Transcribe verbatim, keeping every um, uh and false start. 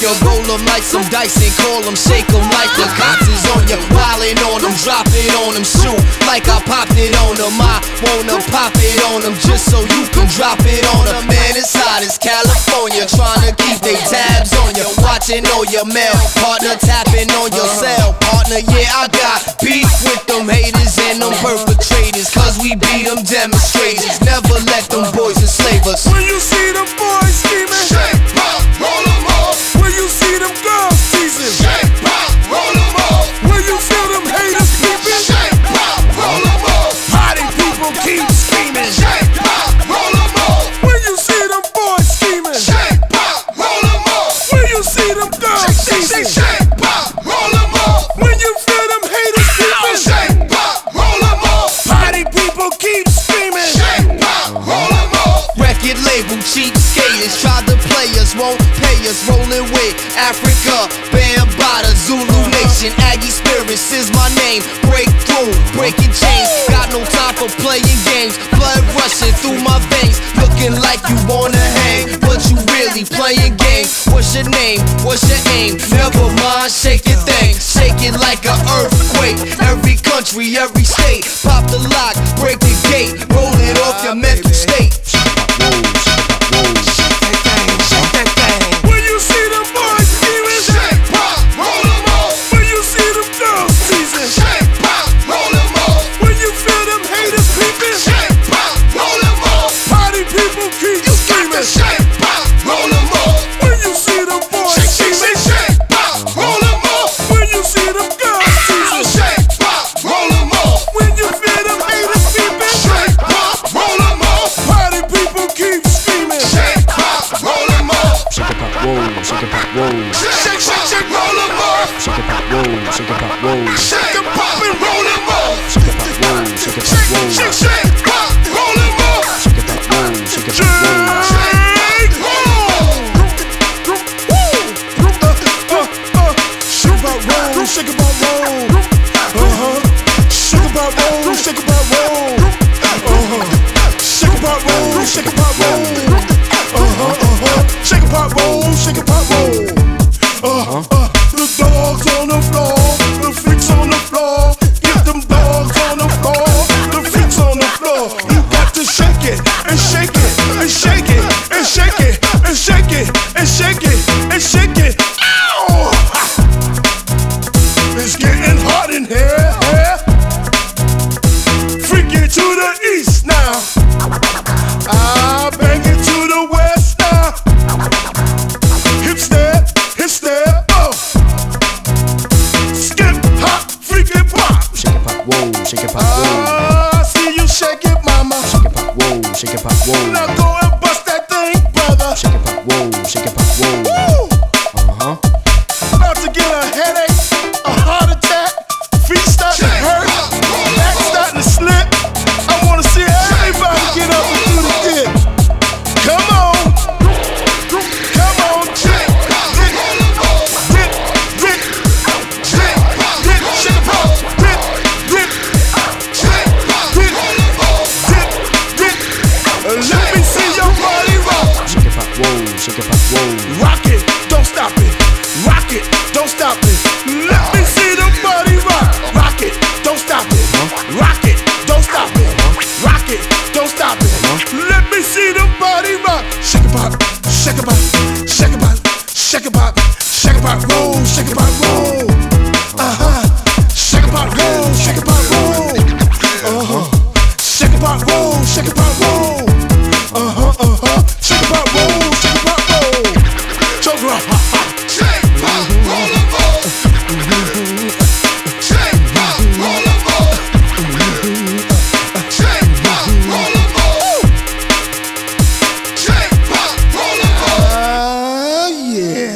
ya, roll them like some dice and call them, shake them like the cops is on ya. Wildin' on them, drop it on them, shoot like I popped it on them. I wanna pop it on them just so you can drop it on them. Man, it's hot as California, tryna keep they tabs on ya, watching all your mail, partner tapping on your cell. Partner, yeah, I got beef with them haters and them perpetrators, cause we beat them demonstrators. Never let them boys enslave us. When you see them boys scheming, shake, pop, roll them off. When you see them girls teasing, shake, pop, roll them off. When you feel them haters peeping, shake, pop, roll them off. Party people keep screaming, shake, pop, roll them off. When you see them boys scheming, shake, pop, roll them off. When you see them girls teasing, shake, pop, roll them off. When you feel them haters peeping, shake, pop, roll them off. Party people keep screaming, shake, pop, roll them off. Record label cheap skaters, try to play us, won't pay us. Rolling with Africa, Bambaataa, Zulu Nation, Aggie Spirits is my name. Breakthrough, breaking chains, got no time for playing games. Blood rushing through my veins, looking like you wanna hang, but you really playing games. What's your name? What's your aim? Never mind, shake your thing, shake it like an earthquake. Every country, every state, pop the lock, break the gate, roll it off your mental state. When you see them boys scheming, shake, pop, roll them off. When you see them girls teasing, shake, pop, roll them off. When you feel them haters peeping, shake, pop, roll them off. Party people keep screaming, shake, pop, roll them off. When you see them boys scheming, shake, pop, roll them off. When you see them girls teasing, shake, pop, roll them off. When you feel them haters peeping, shake, pop, roll them off. Party people keep screaming, shake, pop, roll them off. Shake it, pop, roll, shake it, pop, roll. Shake, shake, shake, roll them off. Shake it, pop, roll, shake it, pop, roll. Shake and pop and roll them off. Shake it, pop, roll, shake it, pop, Shake, roll. shake, shake, pop, roll them off. Shake it, pop, roll, shake it, pop, roll. Shake, roll. Shake about roll, uh-huh. Shake about roll, shake about roll, uh-huh. Shake about roll, shake about roll, uh-huh, uh-huh. Shake about roll, shake about roll, uh-huh, uh. The dogs on the floor, the freaks on the floor. Get them dogs on the floor, the freaks on the floor. You got to shake it and shake it and shake it and shake it and shake it and shake it and shake it. Ow! It's getting hot in here, yeah. Freak it to the east now. I bang it to the west now. Hip step, hip step, oh. Skip, hop, freak it, pop. Shake it, pop, roll, shake it, pop, roll. I see you shake it, mama. Shake it, pop, roll, shake it, pop, roll. Now go and bust that thing, brother. Shake it, pop, roll, shake it, pop, roll. Woo! Uh-huh. About to get a headache, a heart attack, feet starting to hurt, back starting to slip. I wanna see everybody get up and do the dip. Come on, come on, dip, dip, dip, dip, dip, dip, shake it off, dip, dip, dip, dip, dip, dip. Let me see your body rock. Shake it, pop, roll, shake it, pop, roll. Rock it, don't stop it. Rock it, don't stop it. Let me see the body rock. Rock it, don't stop it. Rock it, don't stop it. Rock it, don't stop it. Let me see the body rock. Shake it pop, shake it pop, shake it pop, shake it pop, shake it pop, roll, shake it pop, roll. Uh huh. Shake it pop, roll, shake it pop, roll. Uh huh. Shake it pop, roll, shake it pop, roll. Uh huh, uh huh. Shake it pop, roll, shake it pop, roll. Choke rock. Shake, pop, roll them off. Shake, pop, roll them off. Shake, pop, roll them off. Shake, pop, roll them off. Ah, yeah.